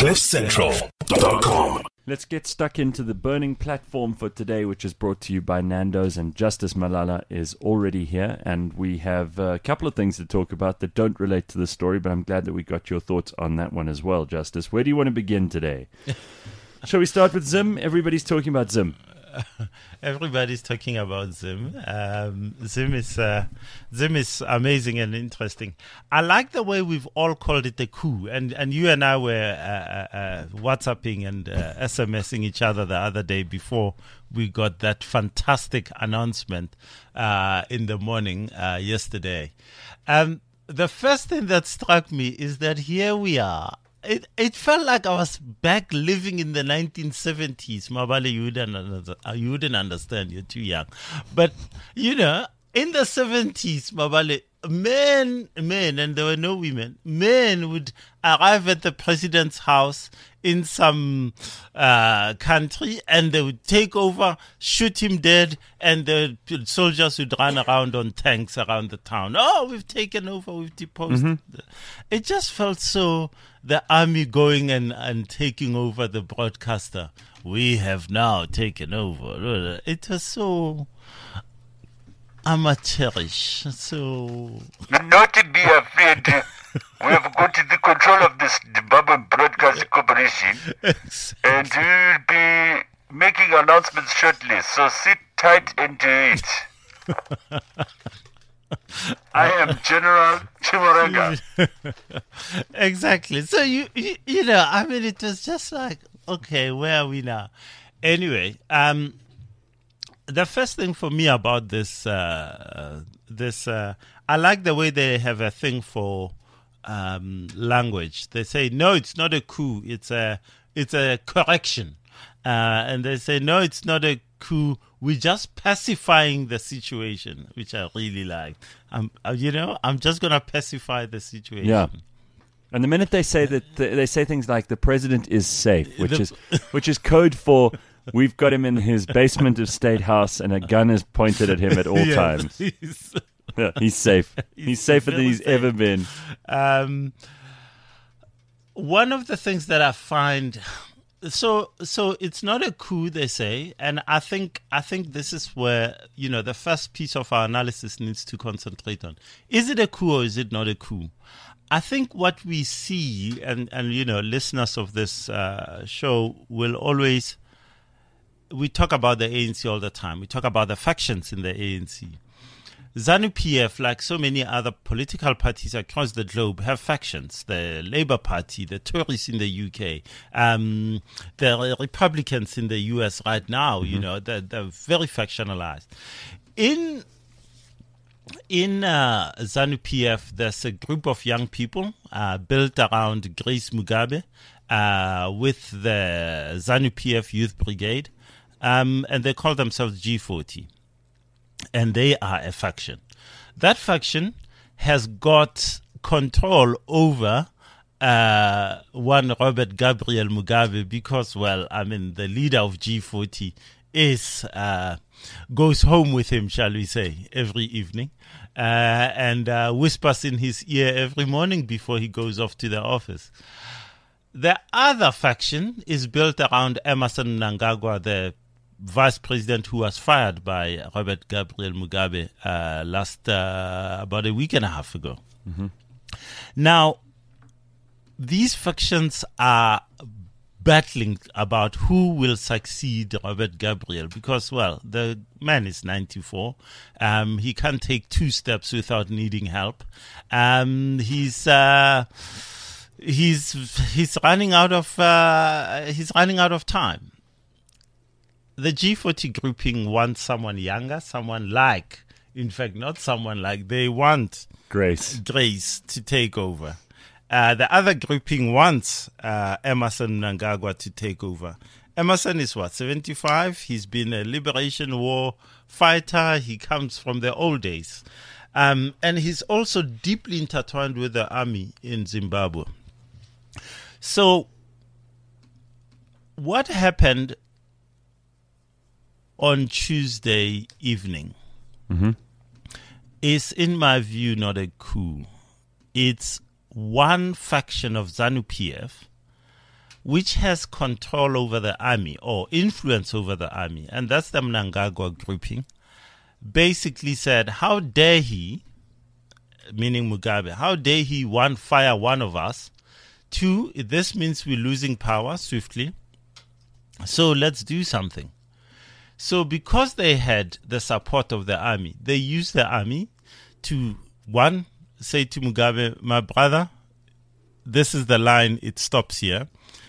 CliffCentral.com. Let's get stuck into the burning platform for today, which is brought to you by Nando's, and Justice Malala is already here, and we have a couple of things to talk about that don't relate to the story, but I'm glad that we got your thoughts on that one as well, Justice. Where do you want to begin today? Shall we start with Zim? Everybody's talking about Zim. Everybody's talking about Zim. Zim is amazing and interesting. I like the way we've all called it a coup, and you and I were WhatsApping and SMSing each other the other day before we got that fantastic announcement in the morning yesterday. The first thing that struck me is that here we are. It felt like I was back living in the 1970s. Mabale, you wouldn't understand. You're too young. But, in the 70s, Mabale, men, and there were no women, men would arrive at the president's house in some country, and they would take over, shoot him dead, and the soldiers would run around on tanks around the town. Oh, we've taken over, we've deposed. Mm-hmm. It just felt so, the army going and taking over the broadcaster. We have now taken over. It was so amateurish. So not to be afraid. We have got the control of this Zimbabwe Broadcasting Corporation, and we will be making announcements shortly. So sit tight and do it. I am General Chimurenga. Exactly. So it was just like, okay, where are we now? Anyway, the first thing for me about this, I like the way they have a thing for language. They say, no, it's not a coup. It's a correction. And they say, no, it's not a coup. We're just pacifying the situation, which I really like. I'm just going to pacify the situation. Yeah. And the minute they say that, they say things like the president is safe, which is code for we've got him in his basement of State House and a gun is pointed at him at all times. He's safe. He's safer than he's ever been. One of the things that I find... So it's not a coup, they say, and I think this is where the first piece of our analysis needs to concentrate on. Is it a coup or is it not a coup? I think what we see, and listeners of this show will always, we talk about the ANC all the time. We talk about the factions in the ANC. ZANU-PF, like so many other political parties across the globe, have factions. The Labour Party, the Tories in the UK, the Republicans in the US right now, they're very factionalized. In ZANU-PF, there's a group of young people built around Grace Mugabe with the ZANU-PF Youth Brigade, and they call themselves G40. And they are a faction. That faction has got control over one Robert Gabriel Mugabe because, the leader of G40 goes home with him, shall we say, every evening, and whispers in his ear every morning before he goes off to the office. The other faction is built around Emmerson Mnangagwa, the vice president who was fired by Robert Gabriel Mugabe about a week and a half ago. Mm-hmm. Now, these factions are battling about who will succeed Robert Gabriel because, the man is 94. He can't take two steps without needing help. He's running out of time. The G40 grouping wants someone younger, they want Grace to take over. The other grouping wants Emmerson Mnangagwa to take over. Emmerson is 75? He's been a Liberation War fighter. He comes from the old days. And he's also deeply intertwined with the army in Zimbabwe. So what happened on Tuesday evening is, in my view, not a coup. It's one faction of ZANU-PF which has control over the army or influence over the army, and that's the Mnangagwa grouping, basically said, how dare he, meaning Mugabe, how dare he, one, fire one of us, two, this means we're losing power swiftly, so let's do something. So because they had the support of the army, they used the army to, one, say to Mugabe, my brother, this is the line, it stops here.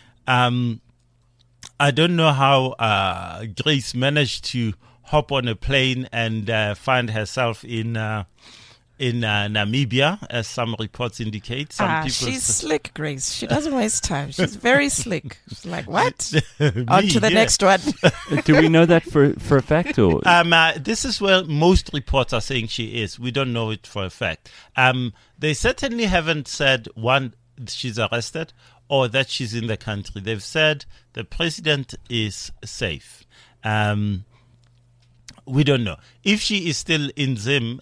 I don't know how Grace managed to hop on a plane and find herself in Namibia, as some reports indicate. She's slick, Grace. She doesn't waste time. She's very slick. She's like, what? On to the next one. Do we know that for a fact? Or? This is where most reports are saying she is. We don't know it for a fact. They certainly haven't said, one, she's arrested, or that she's in the country. They've said the president is safe. We don't know. If she is still in Zim,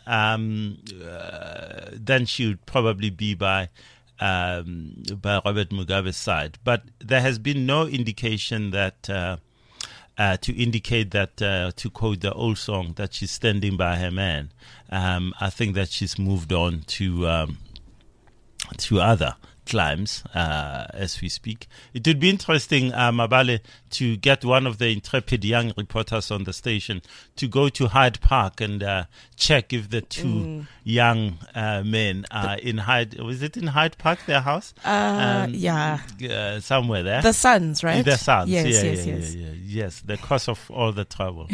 then she would probably be by Robert Mugabe's side. But there has been no indication that to indicate that, to quote the old song, that she's standing by her man. I think that she's moved on to other climbs as we speak. It would be interesting, Mabale, to get one of the intrepid young reporters on the station to go to Hyde Park and check if the two young men are in Hyde. Was it in Hyde Park, their house? Yeah. Somewhere there. The Sons, right? The Sons. Yes, Yes, yes. The cause of all the trouble.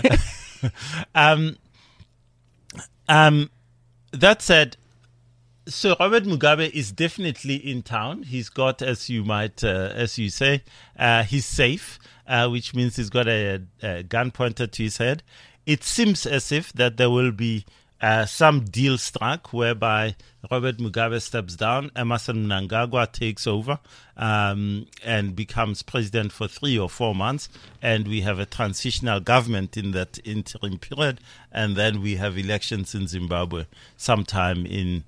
That said, so Robert Mugabe is definitely in town. He's got, as you say, he's safe, which means he's got a gun pointed to his head. It seems as if that there will be some deal struck whereby Robert Mugabe steps down, Emmerson Mnangagwa takes over and becomes president for 3 or 4 months, and we have a transitional government in that interim period, and then we have elections in Zimbabwe sometime in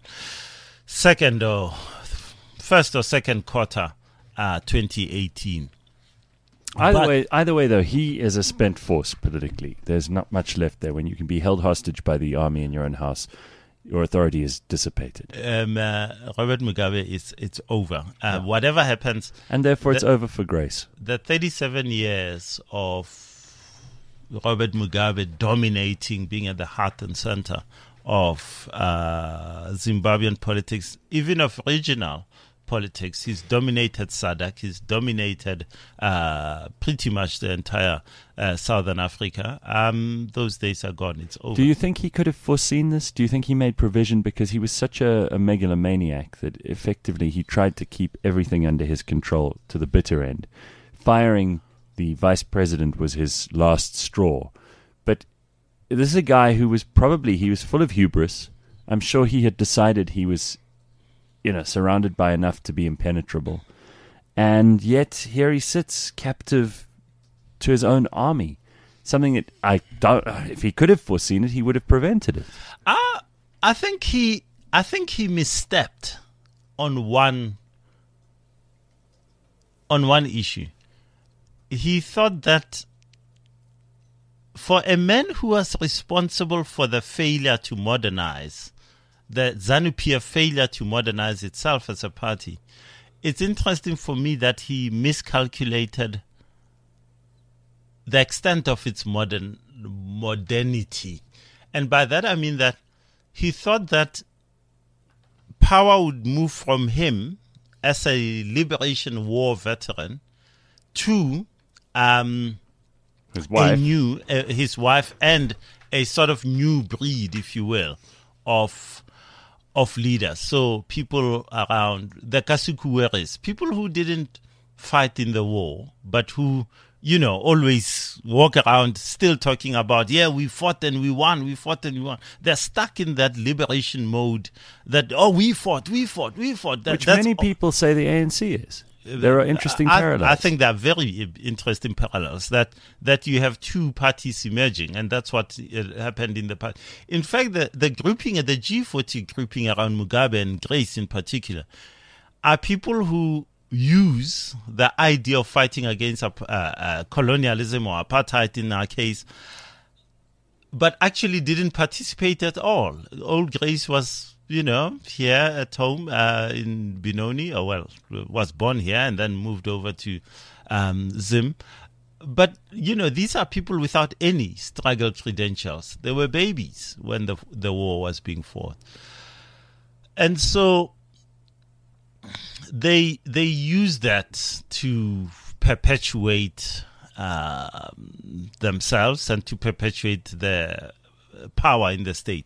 first or second quarter 2018. Either way, though, he is a spent force politically. There's not much left there. When you can be held hostage by the army in your own house, your authority is dissipated. Robert Mugabe, it's over. Whatever happens, and therefore it's over for Grace. The 37 years of Robert Mugabe dominating, being at the heart and center of Zimbabwean politics, even of regional politics. He's dominated SADC. He's dominated pretty much the entire Southern Africa. Those days are gone. It's over. Do you think he could have foreseen this? Do you think he made provision because he was such a megalomaniac that effectively he tried to keep everything under his control to the bitter end? Firing the vice president was his last straw. But this is a guy who was full of hubris. I'm sure he had decided he was, surrounded by enough to be impenetrable. And yet here he sits captive to his own army. Something that if he could have foreseen it, he would have prevented it. I think he misstepped on one issue. He thought that for a man who was responsible for the failure to modernize, the ZANU-PF failure to modernize itself as a party, it's interesting for me that he miscalculated the extent of its modernity. And by that I mean that he thought that power would move from him as a liberation war veteran to his wife. His wife and a sort of new breed, if you will, of leaders. So people around the Kasukuweres, people who didn't fight in the war, but who, always walk around still talking about, we fought and we won, They're stuck in that liberation mode that, we fought. Which many people say the ANC is. There are interesting parallels. I think there are very interesting parallels that you have two parties emerging, and that's what happened in the past. In fact, the grouping, the G40 grouping around Mugabe and Grace in particular, are people who use the idea of fighting against colonialism or apartheid in our case, but actually didn't participate at all. Old Grace was, here at home in Benoni, was born here and then moved over to Zim. But, these are people without any struggle credentials. They were babies when the war was being fought. And so they use that to perpetuate themselves and to perpetuate their power in the state.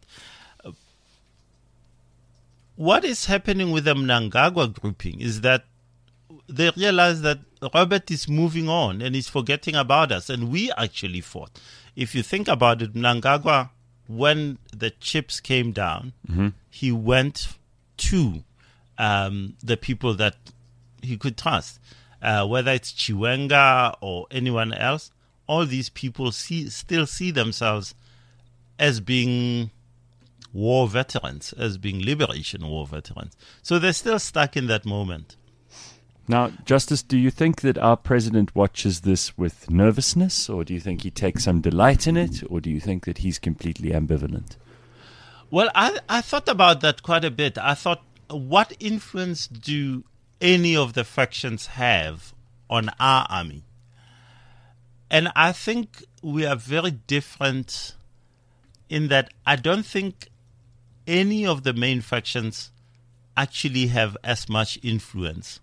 What is happening with the Mnangagwa grouping is that they realize that Robert is moving on and he's forgetting about us, and we actually fought. If you think about it, Mnangagwa, when the chips came down, he went to the people that he could trust, whether it's Chiwenga or anyone else. All these people still see themselves as being war veterans, as being liberation war veterans. So they're still stuck in that moment. Now, Justice, do you think that our president watches this with nervousness, or do you think he takes some delight in it, or do you think that he's completely ambivalent? Well, I thought about that quite a bit. I thought, what influence do any of the factions have on our army? And I think we are very different in that I don't think any of the main factions actually have as much influence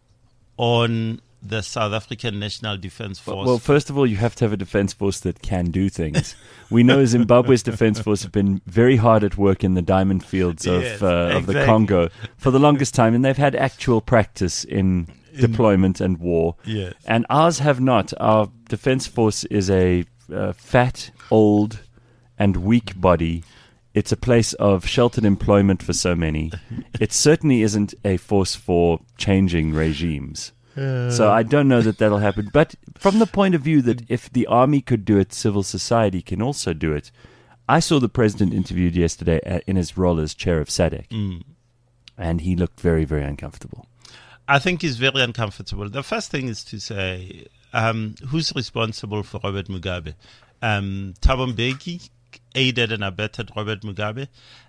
on the South African National Defence Force. Well, first of all, you have to have a defence force that can do things. We know Zimbabwe's defence force have been very hard at work in the diamond fields of the Congo for the longest time, and they've had actual practice in deployment and war. Yes. And ours have not. Our defence force is a fat, old, and weak body. It's a place of sheltered employment for so many. It certainly isn't a force for changing regimes. So I don't know that that'll happen. But from the point of view that if the army could do it, civil society can also do it. I saw the president interviewed yesterday in his role as chair of SADC, and he looked very, very uncomfortable. I think he's very uncomfortable. The first thing is to say, who's responsible for Robert Mugabe? Thabo Mbeki aided and abetted Robert Mugabe.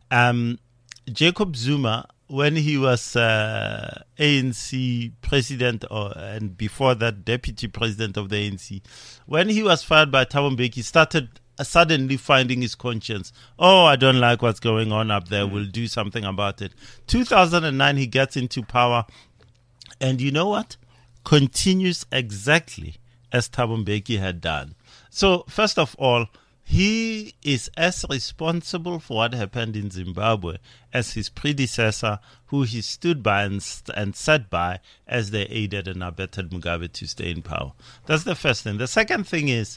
Jacob Zuma, when he was ANC president and before that deputy president of the ANC, when he was fired by Thabo Mbeki, he started suddenly finding his conscience. Oh, I don't like what's going on up there. We'll do something about it. 2009, he gets into power. And you know what? Continues exactly as Thabo Mbeki had done. So, first of all, he is as responsible for what happened in Zimbabwe as his predecessor, who he stood by and sat by as they aided and abetted Mugabe to stay in power. That's the first thing. The second thing is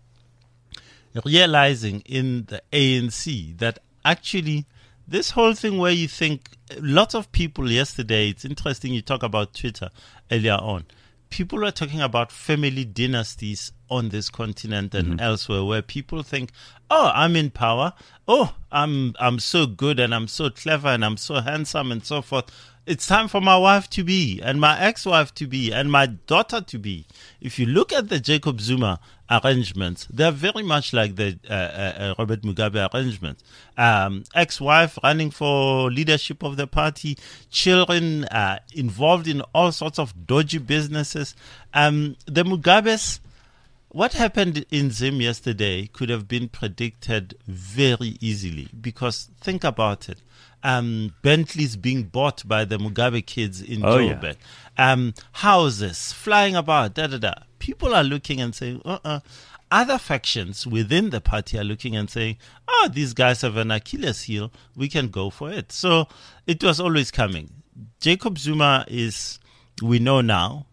realizing in the ANC that actually this whole thing where you think lots of people yesterday, it's interesting you talk about Twitter earlier on. People are talking about family dynasties on this continent and elsewhere, where people think, oh, I'm in power. Oh, I'm so good and I'm so clever and I'm so handsome and so forth. It's time for my wife to be and my ex-wife to be and my daughter to be. If you look at the Jacob Zuma arrangements, they're very much like the Robert Mugabe arrangements. Ex-wife running for leadership of the party, children involved in all sorts of dodgy businesses. The Mugabes, what happened in Zim yesterday could have been predicted very easily, because think about it. Bentleys being bought by the Mugabe kids in Joburg. Yeah. Houses flying about, People are looking and saying, Other factions within the party are looking and saying, oh, these guys have an Achilles heel. We can go for it. So it was always coming. Jacob Zuma is, we know now,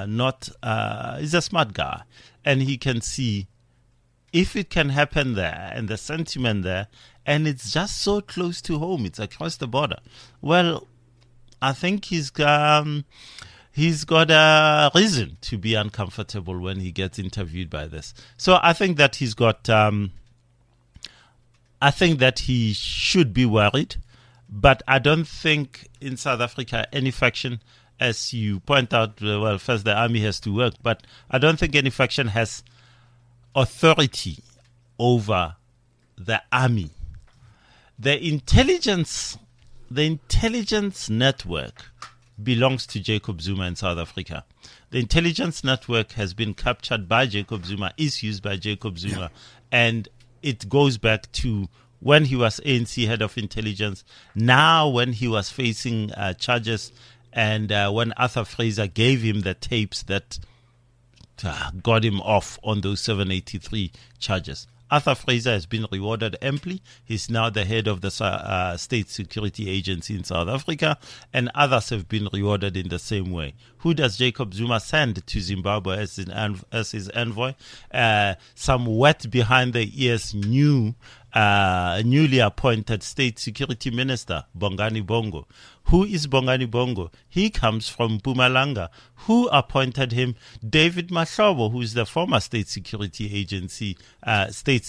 he's a smart guy. And he can see if it can happen there and the sentiment there, and it's just so close to home, it's across the border. Well, I think he's got a reason to be uncomfortable when he gets interviewed by this. So I think that he's got, I think that he should be worried, but I don't think in South Africa any faction as you point out, well, first the army has to work, but I don't think any faction has authority over the army. The intelligence network belongs to Jacob Zuma in South Africa. The intelligence network has been captured by Jacob Zuma, is used by Jacob Zuma, and it goes back to when he was ANC head of intelligence, now when he was facing charges, and when Arthur Fraser gave him the tapes that got him off on those 783 charges. Arthur Fraser has been rewarded amply. He's now the head of the State Security Agency in South Africa, and others have been rewarded in the same way. Who does Jacob Zuma send to Zimbabwe as his envoy? Some wet behind the ears newly appointed State Security Minister, Bongani Bongo. Who is Bongani Bongo? He comes from Mpumalanga. Who appointed him? David Mahlobo, who is the former State Security Agency, State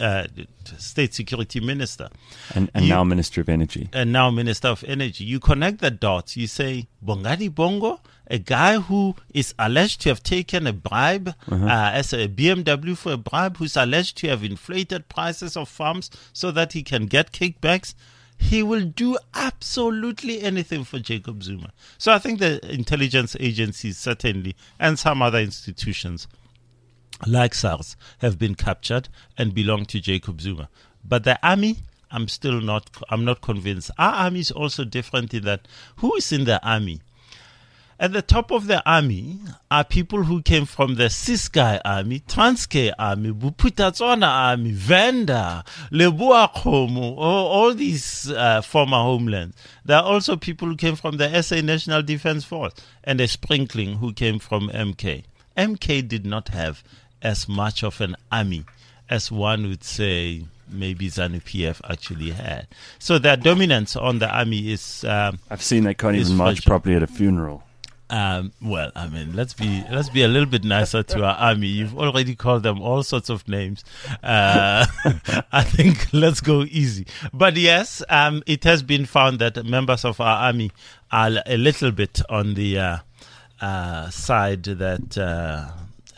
Security Minister. And now Minister of Energy. And now Minister of Energy. You connect the dots. You say, Bongani Bongo, a guy who is alleged to have taken a bribe as a BMW for a bribe, who's alleged to have inflated prices of farms so that he can get kickbacks. He will do absolutely anything for Jacob Zuma. So I think the intelligence agencies certainly, and some other institutions like SARS, have been captured and belong to Jacob Zuma. But the army, I'm not convinced. Our army is also different in that who is in the army? At the top of the army are people who came from the Ciskei army, Transkei army, Buputatswana army, Venda, Leboa Khomo, all these former homelands. There are also people who came from the SA National Defence Force and a sprinkling who came from MK. MK did not have as much of an army as one would say maybe ZANU-PF actually had. So their dominance on the army is... I've seen they can't even march properly at a funeral. Well, I mean, let's be a little bit nicer to our army. You've already called them all sorts of names. I think let's go easy. But yes, it has been found that members of our army are a little bit on the side that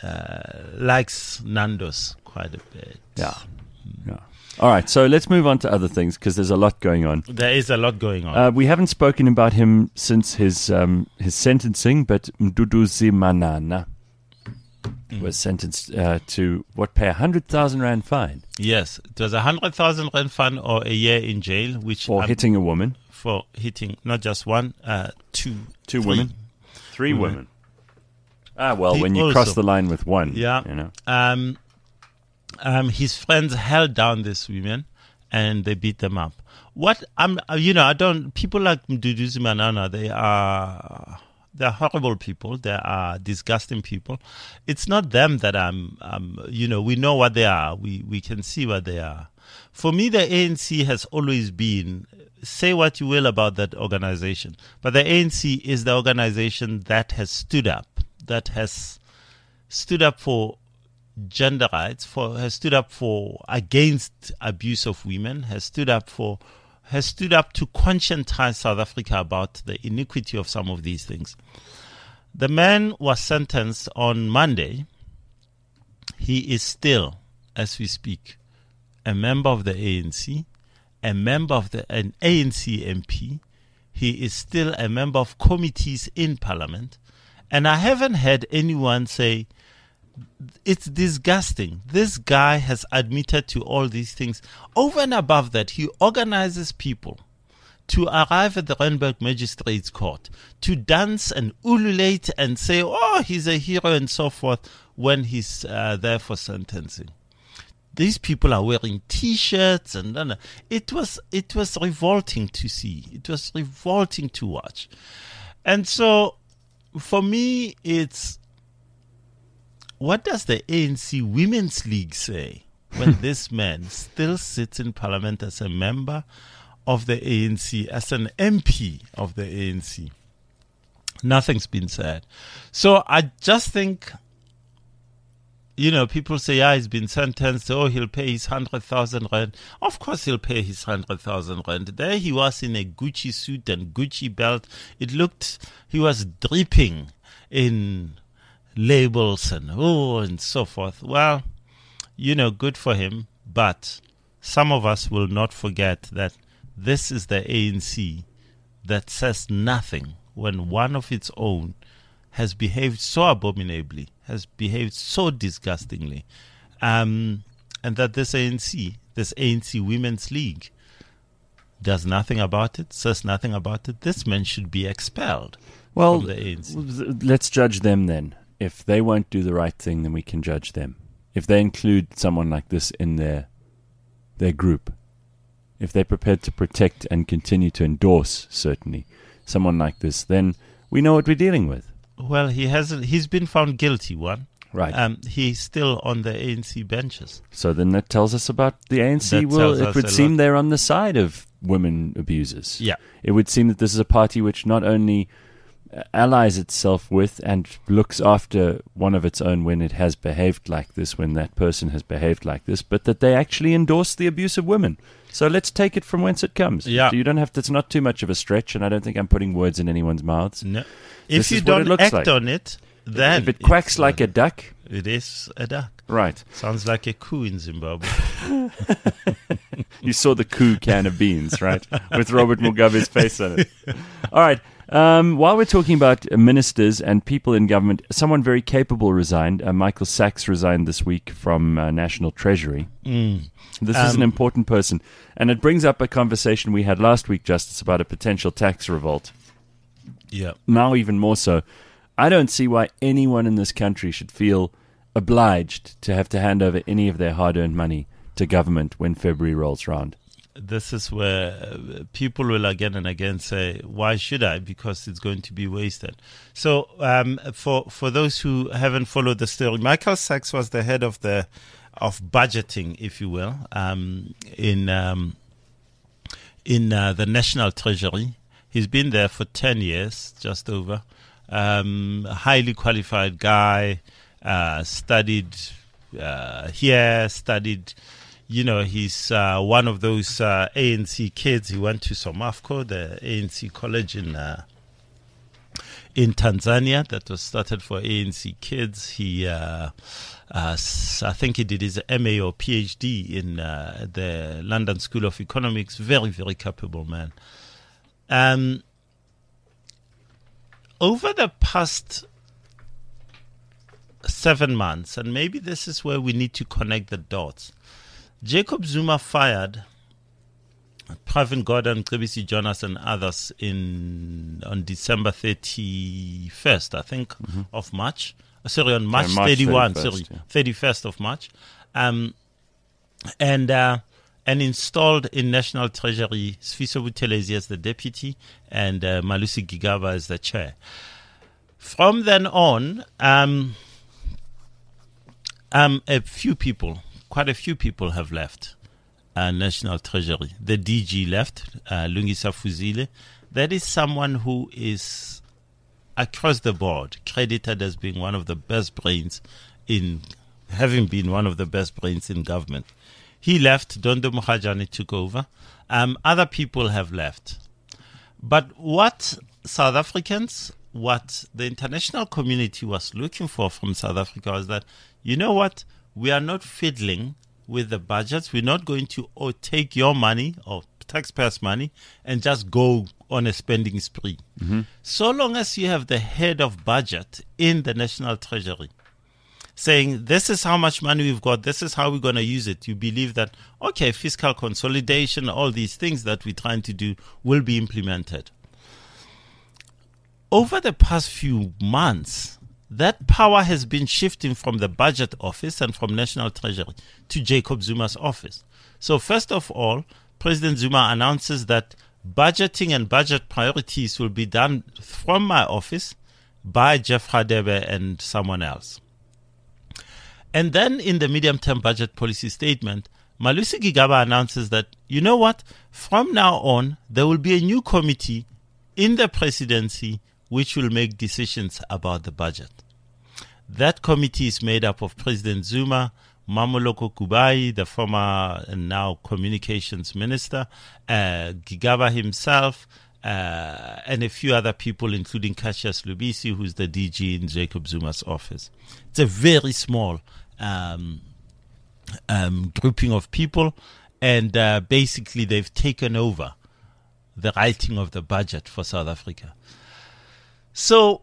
likes Nando's quite a bit. Yeah. All right, so let's move on to other things because there's a lot going on. There is a lot going on. We haven't spoken about him since his sentencing, but Mduduzi Manana was sentenced to pay 100,000 rand fine. Yes, it was 100,000 rand fine or a year in jail, which for hitting a woman. For hitting not just one, two women, three women. Well, when you cross the line with one, yeah, you know. His friends held down these women and they beat them up. People like Mduduzi Manana, they're horrible people. They are disgusting people. It's not them that we know what they are. We can see what they are. For me, the ANC has always been, say what you will about that organization, but the ANC is the organization that has stood up for gender rights, has stood up for against abuse of women, has stood up to conscientize South Africa about the iniquity of some of these things. The man was sentenced on Monday. He is still, as we speak, a member of the ANC, an ANC MP. He is still a member of committees in Parliament, and I haven't heard anyone say, it's disgusting. This guy has admitted to all these things. Over and above that, he organizes people to arrive at the Randburg Magistrates Court, to dance and ululate and say, oh, he's a hero and so forth when he's there for sentencing. These people are wearing T-shirts and it was revolting to see. It was revolting to watch. And so, for me, it's, what does the ANC Women's League say when this man still sits in Parliament as a member of the ANC, as an MP of the ANC? Nothing's been said. So I just think people say, he's been sentenced. Oh, he'll pay his 100,000 rand. Of course, he'll pay his 100,000 rand. There he was in a Gucci suit and Gucci belt. It looked, he was dripping in labels and so forth. Well, good for him. But some of us will not forget that this is the ANC that says nothing when one of its own has behaved so abominably, has behaved so disgustingly, and that this ANC Women's League, does nothing about it, says nothing about it. This man should be expelled from the ANC. Let's judge them then. If they won't do the right thing, then we can judge them. If they include someone like this in their group, if they're prepared to protect and continue to endorse, certainly, someone like this, then we know what we're dealing with. Well, he's been found guilty, one. Right. He's still on the ANC benches. So then that tells us about the ANC. Well, it would seem they're on the side of women abusers. Yeah. It would seem that this is a party which not only allies itself with and looks after one of its own when it has behaved like this, when that person has behaved like this, but that they actually endorse the abuse of women. So let's take it from whence it comes. Yeah. You don't have to, it's not too much of a stretch, and I don't think I'm putting words in anyone's mouths. No. If you don't act on it, then... If it quacks like a duck... It is a duck. Right. Sounds like a coup in Zimbabwe. You saw the coup can of beans, right? With Robert Mugabe's face on it. All right. While we're talking about ministers and people in government, someone very capable resigned. Michael Sachs resigned this week from National Treasury. This is an important person. And it brings up a conversation we had last week, Justice, about a potential tax revolt. Yeah. Now even more so. I don't see why anyone in this country should feel obliged to have to hand over any of their hard-earned money to government when February rolls round. This is where people will again and again say, why should I? Because it's going to be wasted. So for those who haven't followed the story, Michael Sachs was the head of budgeting, if you will, in the National Treasury. He's been there for 10 years, just over. Highly qualified guy, studied here, studied... he's one of those ANC kids. He went to SOMAFCO, the ANC college in Tanzania that was started for ANC kids. He, I think he did his MA or PhD in the London School of Economics. Very, very capable man. Over the past 7 months, and maybe this is where we need to connect the dots, Jacob Zuma fired Pravin Gordhan, Cebisi Jonas, and others on December 31st, I think, of March. Sorry, on March 31, 31st of March. And installed in National Treasury Sfiso Buthelezi as the deputy and Malusi Gigaba as the chair. From then on, quite a few people have left National Treasury. The DG left, Lungisa Fuzile. That is someone who is across the board credited as being one of the best brains having been one of the best brains in government. He left, Dondo Mukhajani took over. Other people have left. But what the international community was looking for from South Africa was that, you know what, we are not fiddling with the budgets. We're not going to take your money or taxpayers' money and just go on a spending spree. So long as you have the head of budget in the National Treasury saying, this is how much money we've got, this is how we're going to use it, you believe that, okay, fiscal consolidation, all these things that we're trying to do will be implemented. Over the past few months, that power has been shifting from the budget office and from National Treasury to Jacob Zuma's office. So first of all, President Zuma announces that budgeting and budget priorities will be done from my office by Jeff Radebe and someone else. And then in the medium-term budget policy statement, Malusi Gigaba announces that, you know what, from now on, there will be a new committee in the presidency which will make decisions about the budget. That committee is made up of President Zuma, Mamoloko Kubai, the former and now communications minister, Gigaba himself, and a few other people, including Cassius Lubisi, who's the DG in Jacob Zuma's office. It's a very small grouping of people, and basically they've taken over the writing of the budget for South Africa. So,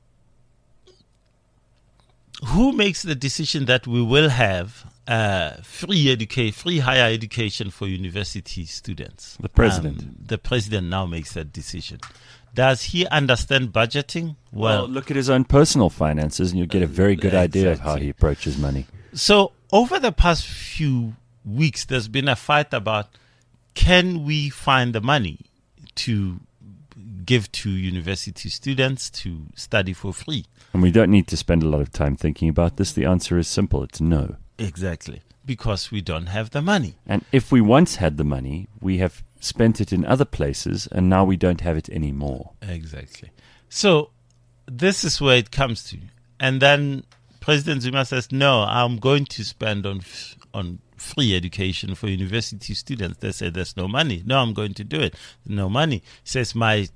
who makes the decision that we will have free higher education for university students? The president. The president now makes that decision. Does he understand budgeting? Well, look at his own personal finances and you'll get a very good idea of how he approaches money. So over the past few weeks, there's been a fight about, can we find the money to give to university students to study for free? And we don't need to spend a lot of time thinking about this. The answer is simple. It's no. Exactly. Because we don't have the money. And if we once had the money, we have spent it in other places, and now we don't have it anymore. Exactly. So this is where it comes to. And then President Zuma says, no, I'm going to spend on free education for university students. They say there's no money. No, I'm going to do it. No money. He says, my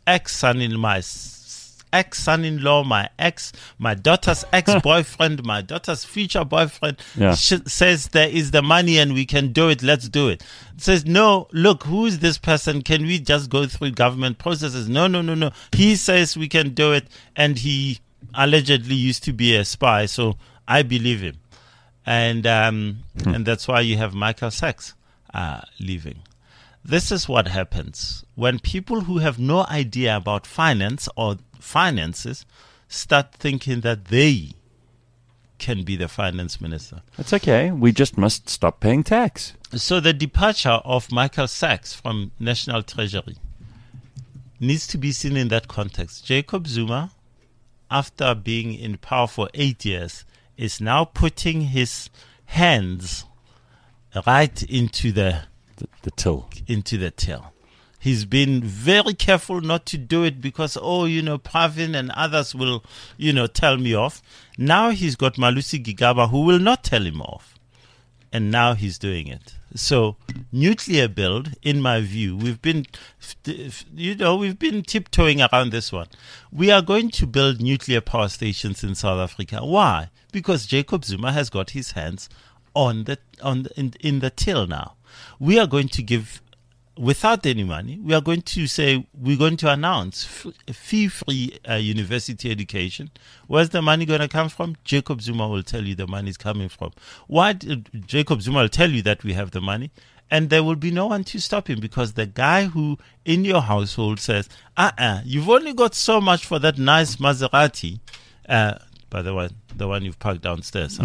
ex-son-in-law, my daughter's ex-boyfriend, my daughter's future boyfriend says there is the money and we can do it. Let's do it. It says, no, look, who is this person? Can we just go through government processes? No. He says we can do it, and he allegedly used to be a spy, so I believe him. And that's why you have Michael Sachs leaving. This is what happens when people who have no idea about finance or finances start thinking that they can be the finance minister. That's okay. We just must stop paying tax. So the departure of Michael Sachs from National Treasury needs to be seen in that context. Jacob Zuma, after being in power for 8 years, is now putting his hands right into the till. Into the till. He's been very careful not to do it because, Pravin and others will, tell me off. Now he's got Malusi Gigaba who will not tell him off. And now he's doing it. So, nuclear build, in my view, we've been tiptoeing around this one. We are going to build nuclear power stations in South Africa. Why? Because Jacob Zuma has got his hands in the till now. We are going to give, without any money, we are going to say we're going to announce fee-free university education. Where's the money going to come from? Jacob Zuma will tell you the money is coming from. Why? Jacob Zuma will tell you that we have the money, and there will be no one to stop him, because the guy who in your household says, you've only got so much for that nice Maserati, by the way, the one you've parked downstairs.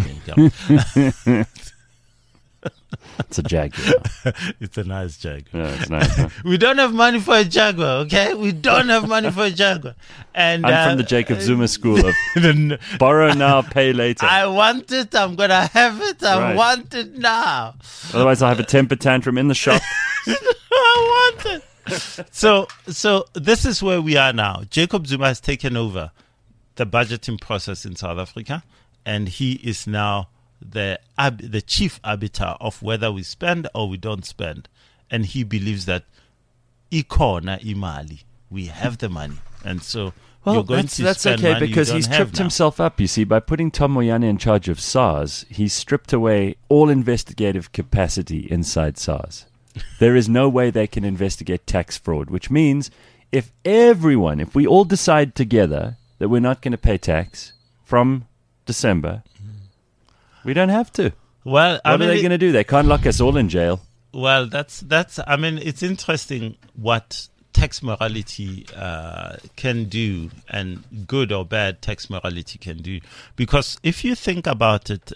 It's a Jaguar. It's a nice Jaguar. Yeah, it's nice. Huh? We don't have money for a Jaguar, okay? We don't have money for a Jaguar. And I'm from the Jacob Zuma school of borrow now, pay later. I want it. I'm going to have it. I want it now. Otherwise, I'll have a temper tantrum in the shop. I want it. So this is where we are now. Jacob Zuma has taken over the budgeting process in South Africa, and he is now the chief arbiter of whether we spend or we don't spend. And he believes that ikona imali, we have the money, and so you're going to that's spend okay, money because you don't he's have tripped now. himself up. You see, by putting Tom Moyane in charge of SARS, he's stripped away all investigative capacity inside SARS. There is no way they can investigate tax fraud, which means if we all decide together that we're not going to pay tax from December, we don't have to. Well, what are they going to do? They can't lock us all in jail. Well, that's. I mean, it's interesting what tax morality can do, and good or bad tax morality can do. Because if you think about it,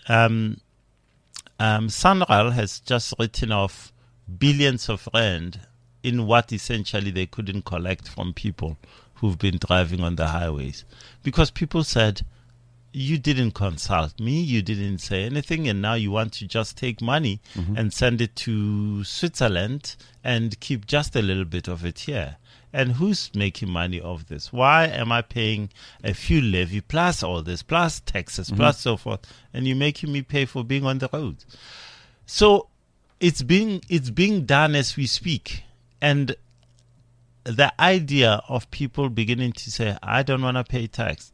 SANRAL has just written off billions of rand in what essentially they couldn't collect from people who've been driving on the highways, because people said, you didn't consult me, you didn't say anything, and now you want to just take money and send it to Switzerland and keep just a little bit of it here. And who's making money off this? Why am I paying a fuel levy plus all this, plus taxes, plus so forth, and you're making me pay for being on the road? So it's being done as we speak. And the idea of people beginning to say, I don't want to pay tax.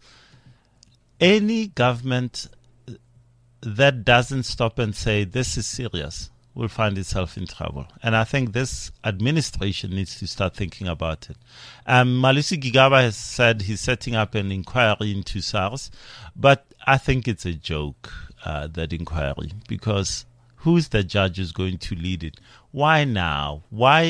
Any government that doesn't stop and say, this is serious, will find itself in trouble. And I think this administration needs to start thinking about it. Malusi Gigaba has said he's setting up an inquiry into SARS, but I think it's a joke, that inquiry, because who's the judge who's going to lead it? Why now?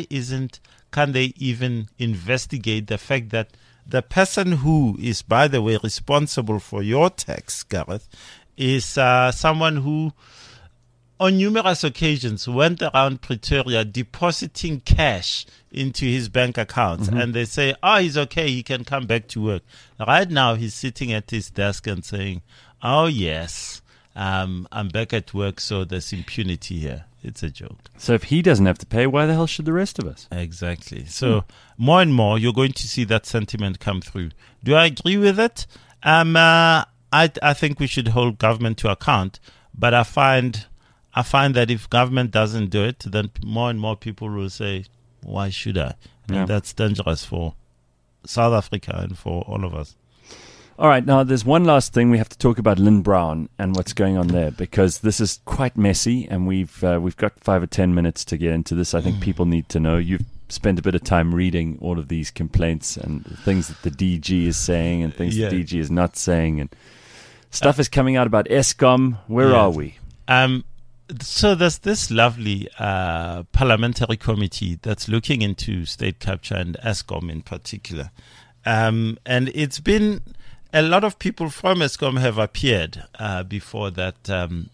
Can they even investigate the fact that the person who is, by the way, responsible for your tax, Gareth, is someone who on numerous occasions went around Pretoria depositing cash into his bank accounts, and they say, he's okay, he can come back to work. Right now, he's sitting at his desk and saying, yes, I'm back at work, so there's impunity here. It's a joke. So if he doesn't have to pay, why the hell should the rest of us? Exactly. So more and more, you're going to see that sentiment come through. Do I agree with it? I think we should hold government to account, but I find that if government doesn't do it, then more and more people will say, why should I? And that's dangerous for South Africa and for all of us. All right, now there's one last thing. We have to talk about Lynn Brown and what's going on there, because this is quite messy, and we've got 5 or 10 minutes to get into this. I think people need to know. You've spent a bit of time reading all of these complaints and things that the DG is saying and things the DG is not saying, and stuff is coming out about Eskom. Where are we? So there's this lovely parliamentary committee that's looking into state capture and Eskom in particular. And it's been, a lot of people from Eskom have appeared before that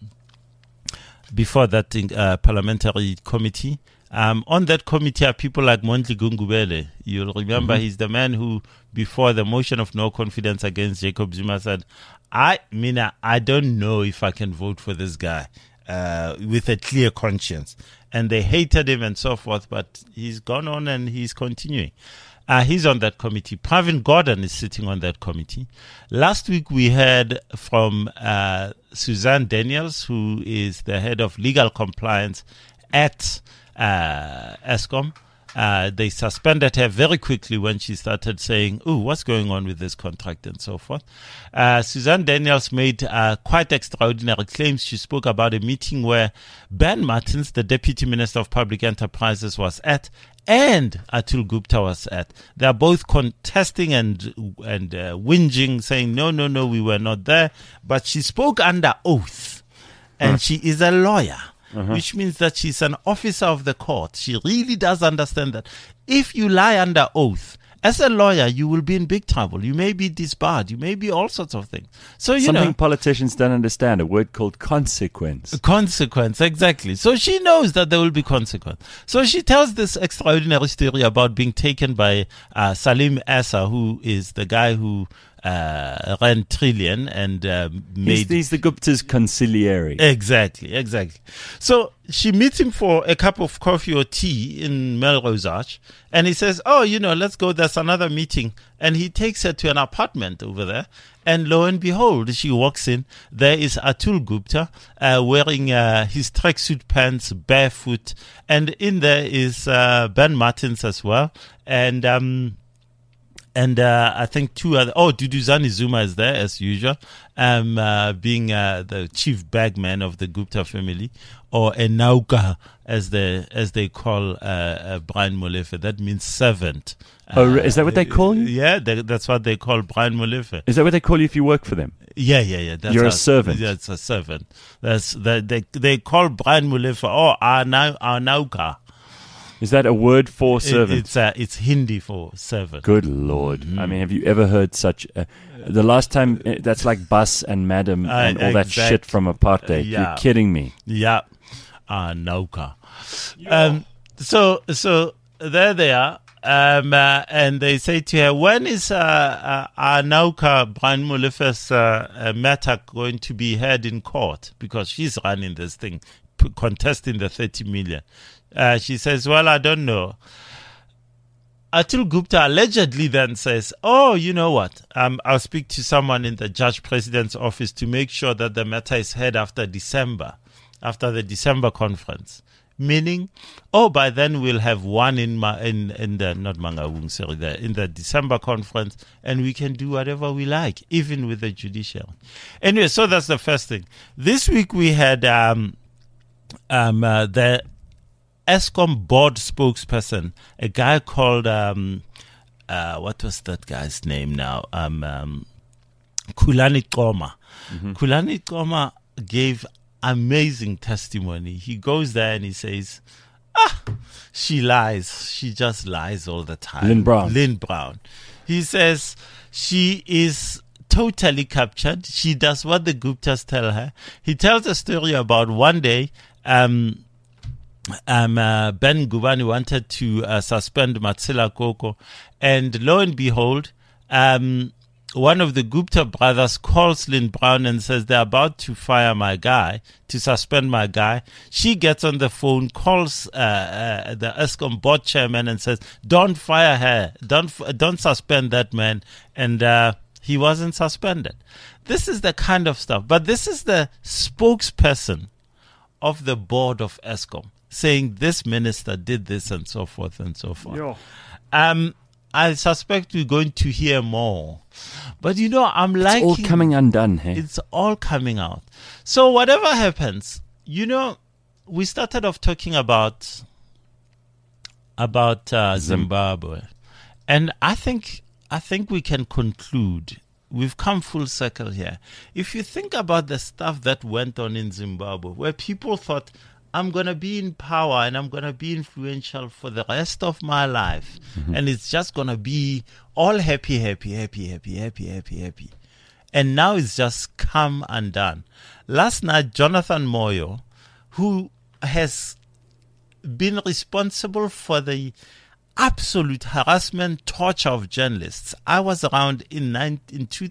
parliamentary committee. On that committee are people like Mondli Gungubele. You'll remember he's the man who, before the motion of no confidence against Jacob Zuma, said, I don't know if I can vote for this guy with a clear conscience. And they hated him and so forth, but he's gone on and he's continuing. He's on that committee. Pravin Gordhan is sitting on that committee. Last week we heard from Suzanne Daniels, who is the head of legal compliance at Eskom. They suspended her very quickly when she started saying, what's going on with this contract and so forth. Suzanne Daniels made quite extraordinary claims. She spoke about a meeting where Ben Martins, the Deputy Minister of Public Enterprises, was at, and Atul Gupta was at. They are both contesting and whinging, saying, no, we were not there. But she spoke under oath, and she is a lawyer. Which means that she's an officer of the court. She really does understand that if you lie under oath, as a lawyer, you will be in big trouble. You may be disbarred. You may be all sorts of things. So something politicians don't understand, a word called consequence. Consequence, exactly. So she knows that there will be consequence. So she tells this extraordinary story about being taken by Salim Essa, who is the guy who ran Trillion and made... He's the Gupta's consigliere. Exactly. So she meets him for a cup of coffee or tea in Melrose Arch, and he says, let's go, there's another meeting. And he takes her to an apartment over there, and lo and behold, she walks in. There is Atul Gupta wearing his tracksuit pants, barefoot, and in there is Ben Martins as well, and I think two other... Duduzane Zuma is there, as usual, being the chief bagman of the Gupta family, or a Nauka, as they call Brian Molefe. That means servant. Is that what they call you? Yeah, that's what they call Brian Molefe. Is that what they call you if you work for them? Yeah. You're a servant. Yeah, it's a servant. They call Brian Molefe, our Nauka. Is that a word for servant? It's Hindi for servant. Good Lord. I mean, have you ever heard such... the last time, that's like bus and madam and all that shit from apartheid. You're kidding me. Yeah. Nauka. So there they are. And they say to her, when is Anauka Brian Molife's matter going to be heard in court? Because she's running this thing, contesting the 30 million. She says, well, I don't know. Atul Gupta allegedly then says, oh, you know what? I'll speak to someone in the Judge President's office to make sure that the matter is heard after the December conference. Meaning, by then we'll have one in the December conference, and we can do whatever we like, even with the judiciary. Anyway, so that's the first thing. This week we had the Eskom board spokesperson, a guy called what was that guy's name now? Khulani Qoma. Mm-hmm. Khulani Qoma gave amazing testimony. He goes there and he says, she lies. She just lies all the time. Lynn Brown. He says she is totally captured. She does what the Guptas tell her. He tells a story about one day Ben Gubani wanted to suspend Matsila Koko, and lo and behold, one of the Gupta brothers calls Lynn Brown and says they're about to fire my guy, to suspend my guy. She gets on the phone, calls the Eskom board chairman and says, don't fire her, don't suspend that man, and he wasn't suspended. This is the kind of stuff. But this is the spokesperson of the board of Eskom saying this minister did this and so forth and so forth. Yeah. I suspect we're going to hear more. But, I'm liking... It's all coming undone, hey? It's all coming out. So whatever happens, we started off talking about Zimbabwe. And I think we can conclude. We've come full circle here. If you think about the stuff that went on in Zimbabwe, where people thought, I'm going to be in power and I'm going to be influential for the rest of my life. Mm-hmm. And it's just going to be all happy. And now it's just come undone. Last night, Jonathan Moyo, who has been responsible for the absolute harassment, torture of journalists. I was around in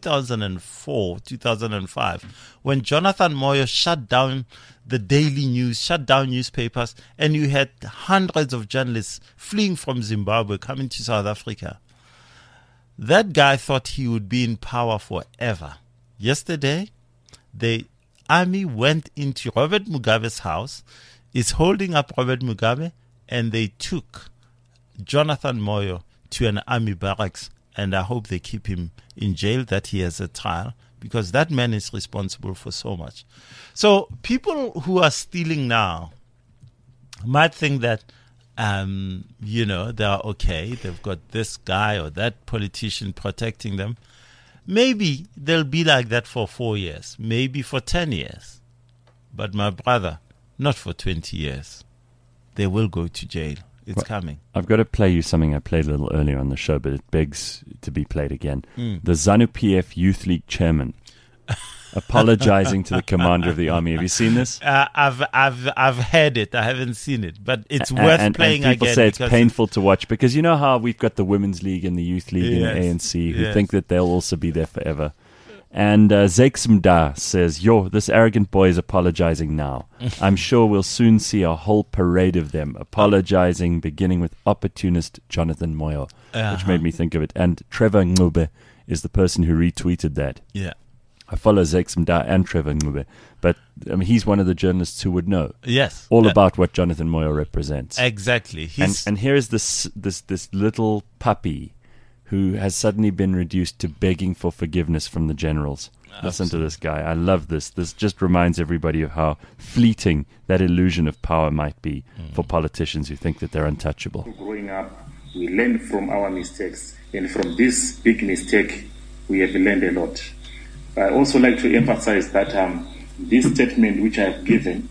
2004, 2005, when Jonathan Moyo shut down the Daily News, shut down newspapers, and you had hundreds of journalists fleeing from Zimbabwe, coming to South Africa. That guy thought he would be in power forever. Yesterday, the army went into Robert Mugabe's house, is holding up Robert Mugabe, and they took Jonathan Moyo to an army barracks, and I hope they keep him in jail, that he has a trial, because that man is responsible for so much. So people who are stealing now might think that, they are okay. They've got this guy or that politician protecting them. Maybe they'll be like that for 4 years, maybe for 10 years. But my brother, not for 20 years. They will go to jail. It's coming. I've got to play you something I played a little earlier on the show, but it begs to be played again. The ZANU-PF Youth League chairman apologizing to the commander of the army. Have you seen this? I've heard it. I haven't seen it, but it's worth playing again. And people say it's painful to watch, because you know how we've got the Women's League and the Youth League and the ANC who think that they'll also be there forever. And Zeksimda says, this arrogant boy is apologizing now. I'm sure we'll soon see a whole parade of them apologizing, beginning with opportunist Jonathan Moyo, which made me think of it. And Trevor Ngube is the person who retweeted that. Yeah. I follow Zeksimda and Trevor Ngube, but he's one of the journalists who would know about what Jonathan Moyo represents. Exactly. And here is this little puppy who has suddenly been reduced to begging for forgiveness from the generals. Absolutely. Listen to this guy. I love this. This just reminds everybody of how fleeting that illusion of power might be for politicians who think that they're untouchable. Growing up, we learn from our mistakes. And from this big mistake, we have learned a lot. I also like to emphasize that this statement which I have given,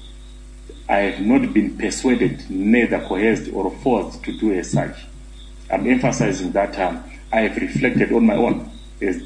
I have not been persuaded, neither coerced or forced to do as such. I'm emphasizing that I have reflected on my own as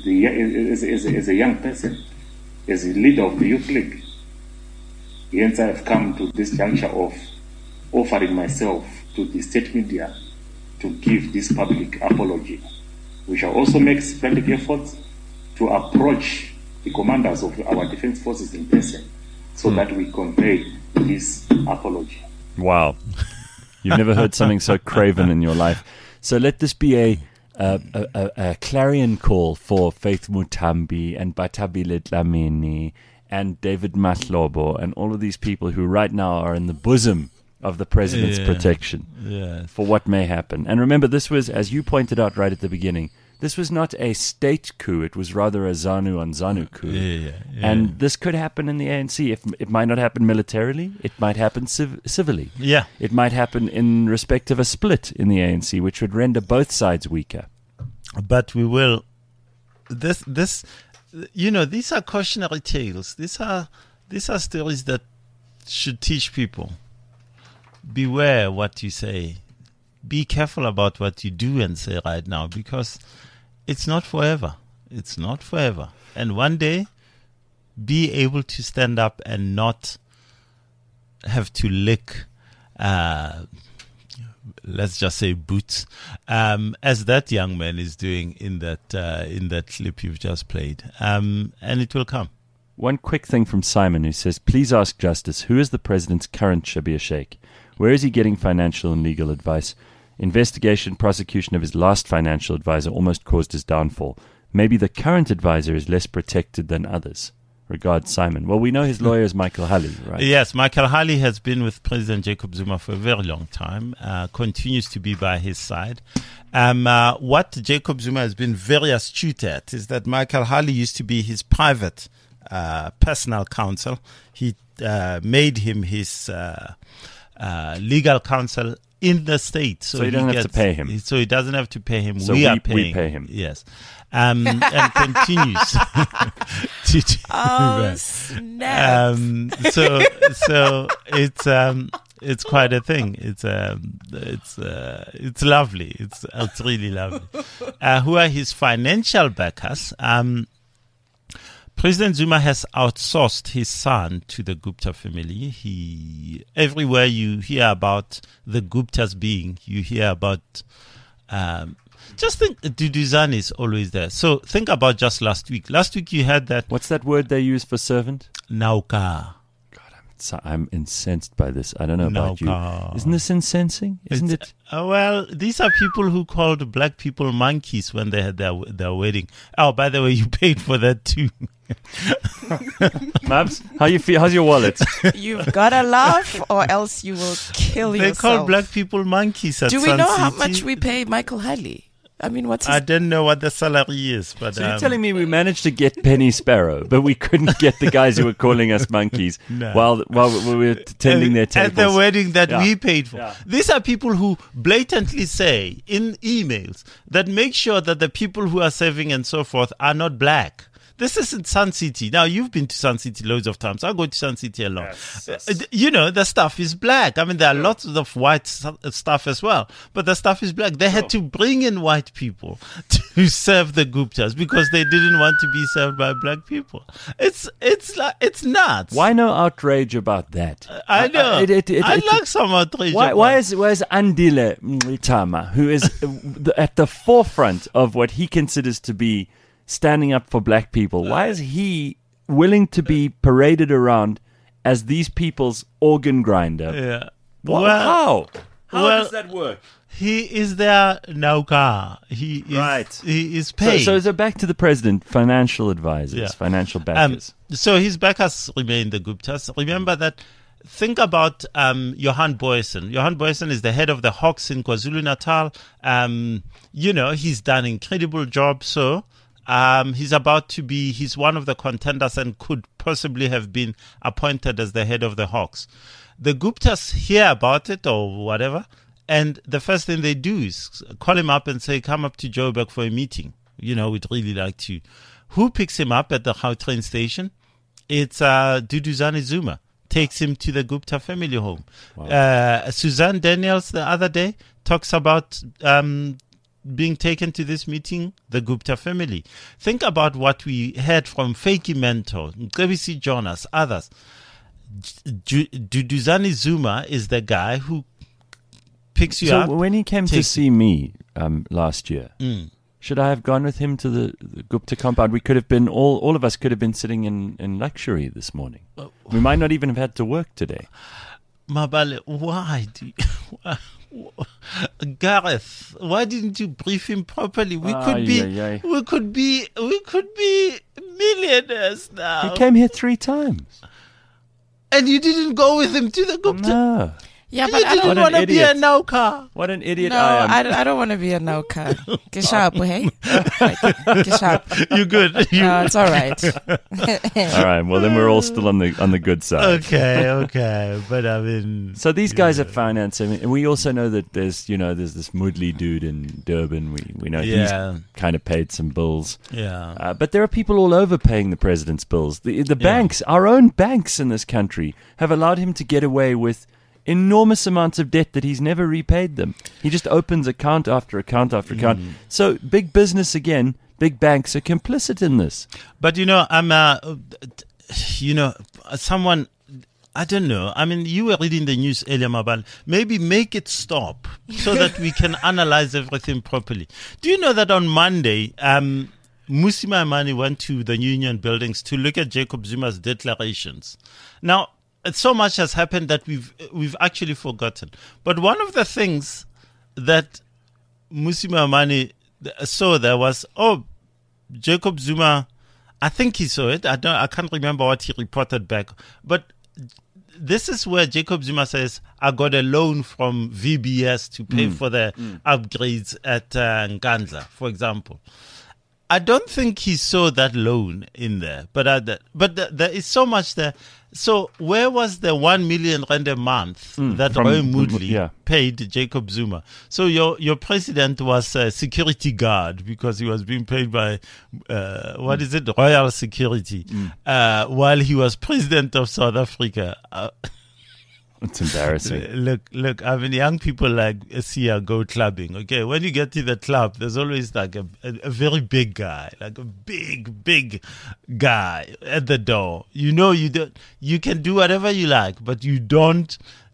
a young person, as a leader of the Youth League. Hence I have come to this juncture of offering myself to the state media to give this public apology. We shall also make splendid efforts to approach the commanders of our defense forces in person so that we convey this apology. Wow. You've never heard something so craven in your life. So let this be a clarion call for Faith Mutambi and Batabile Dlamini and David Mahlobo and all of these people who right now are in the bosom of the president's protection for what may happen. And remember, this was, as you pointed out right at the beginning, this was not a state coup. It was rather a ZANU on ZANU coup. And this could happen in the ANC. It might not happen militarily. It might happen civilly. Yeah. It might happen in respect of a split in the ANC, which would render both sides weaker. But we will. This, you know, these are cautionary tales. These are stories that should teach people. Beware what you say. Be careful about what you do and say right now, because it's not forever. It's not forever. And one day, be able to stand up and not have to lick, let's just say, boots, as that young man is doing in that clip you've just played. And it will come. One quick thing from Simon, who says, please ask Justice, who is the president's current Shabir Sheikh? Where is he getting financial and legal advice? Investigation, prosecution of his last financial advisor almost caused his downfall. Maybe the current advisor is less protected than others. Regards, Simon. Well, we know his lawyer is Michael Hulley, right? Yes, Michael Hulley has been with President Jacob Zuma for a very long time, continues to be by his side. What Jacob Zuma has been very astute at is that Michael Hulley used to be his private personal counsel. He made him his legal counsel in the state. So he doesn't have to pay him. So he doesn't have to pay him. So we pay him. Yes. And continues to do that. Snap. So it's quite a thing. It's lovely. It's really lovely. Who are his financial backers? President Zuma has outsourced his son to the Gupta family. Everywhere you hear about the Guptas being, you hear about, just think, Duduzane is always there. So think about just last week. Last week you had that. What's that word they use for servant? Nauka. I'm incensed by this. I don't know about you. Isn't this incensing? Isn't it? Well, these are people who called black people monkeys when they had their wedding. Oh, by the way, you paid for that too. Mabs, how you feel? How's your wallet? You've got to laugh or else you will kill yourself. They call black people monkeys at Do we Sun know how City. much we pay Michael Hulley? I mean, what's his... I don't know what the salary is, but so you're telling me we managed to get Penny Sparrow, but we couldn't get the guys who were calling us monkeys while we were attending their tables. At the wedding that we paid for. Yeah. These are people who blatantly say in emails that make sure that the people who are serving and so forth are not black. This isn't Sun City. Now, you've been to Sun City loads of times. I go to Sun City a lot. Yes. You know, the stuff is black. I mean, there are lots of white stuff as well, but the stuff is black. They had to bring in white people to serve the Guptas because they didn't want to be served by black people. It's nuts. Why no outrage about that? I know. I like some outrage. Why is Andile Mlitama, who is at the forefront of what he considers to be standing up for black people, why is he willing to be paraded around as these people's organ grinder? Yeah. How does that work? He is their nauka. He is paid. So back to the president, financial advisors, financial backers. So his backers remain the Guptas. Remember that. Think about Johan Boysen. Johan Boysen is the head of the Hawks in KwaZulu-Natal. You know, he's done an incredible job. So he's one of the contenders and could possibly have been appointed as the head of the Hawks. The Guptas hear about it or whatever, and the first thing they do is call him up and say, come up to Joburg for a meeting. You know, we'd really like to. Who picks him up at the Gautrain station? It's Duduzane Zuma. Takes him to the Gupta family home. Wow. Suzanne Daniels the other day talks about being taken to this meeting, the Gupta family. Think about what we heard from Fakey Mentor, Nkebisi Jonas, others. Duduzane Zuma is the guy who picks you So up. when he came to takes see me last year, should I have gone with him to the Gupta compound? We could have been, all of us could have been sitting in luxury this morning. We might not even have had to work today. Mabale, why do you, Gareth, why didn't you brief him properly? We could be millionaires now. He came here 3 times. And you didn't go with him to the Gupta. No. Yeah, You but I didn't don't. want to be a idiot. nauka. What an idiot No, I am. I don't want to be a nauka. Kishapu, hey? Kishapu. You good? No, it's all right. All right. Well, then we're all still on the good side. Okay. But I mean, So these guys are finance. I mean, and we also know that there's this Moodley dude in Durban. We know Yeah. he's kind of paid some bills. yeah. But there are people all over paying the president's bills. The banks, our own banks in this country, have allowed him to get away with enormous amounts of debt that he's never repaid them. He just opens account after account after account. So big business again, big banks are complicit in this. But I'm someone. I don't know. I mean, you were reading the news earlier, Mabal. Maybe make it stop so that we can analyze everything properly. Do you know that on Monday, Mmusi Maimane went to the union buildings to look at Jacob Zuma's declarations? Now, so much has happened that we've actually forgotten. But one of the things that Mmusi Maimane saw there was, Jacob Zuma, I think he saw it. I can't remember what he reported back. But this is where Jacob Zuma says, I got a loan from VBS to pay for the upgrades at Nkandla, for example. I don't think he saw that loan in there, but there is so much there. So where was the 1 million rand a month that Roy Moodley paid Jacob Zuma? So your president was a security guard because he was being paid by Royal Security while he was president of South Africa. It's embarrassing. Look, I mean, young people like Sia go clubbing. Okay, when you get to the club, there's always like a very big guy, like a big guy at the door. You can do whatever you like, but you don't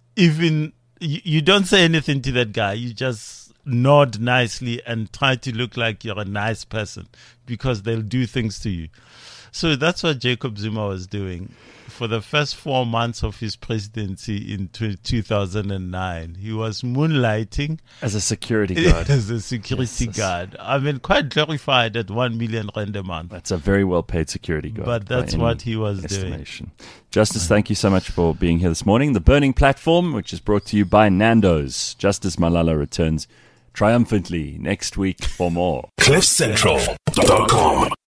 say anything to that guy. You just nod nicely and try to look like you're a nice person because they'll do things to you. So that's what Jacob Zuma was doing. For the first 4 months of his presidency in 2009, he was moonlighting As a security guard. as a security guard. I mean, quite glorified at 1 million rand a month. That's a very well-paid security guard. But that's by what any he was estimation. Justice, thank you so much for being here this morning. The Burning Platform, which is brought to you by Nando's. Justice Malala returns triumphantly next week for more. CliffCentral.com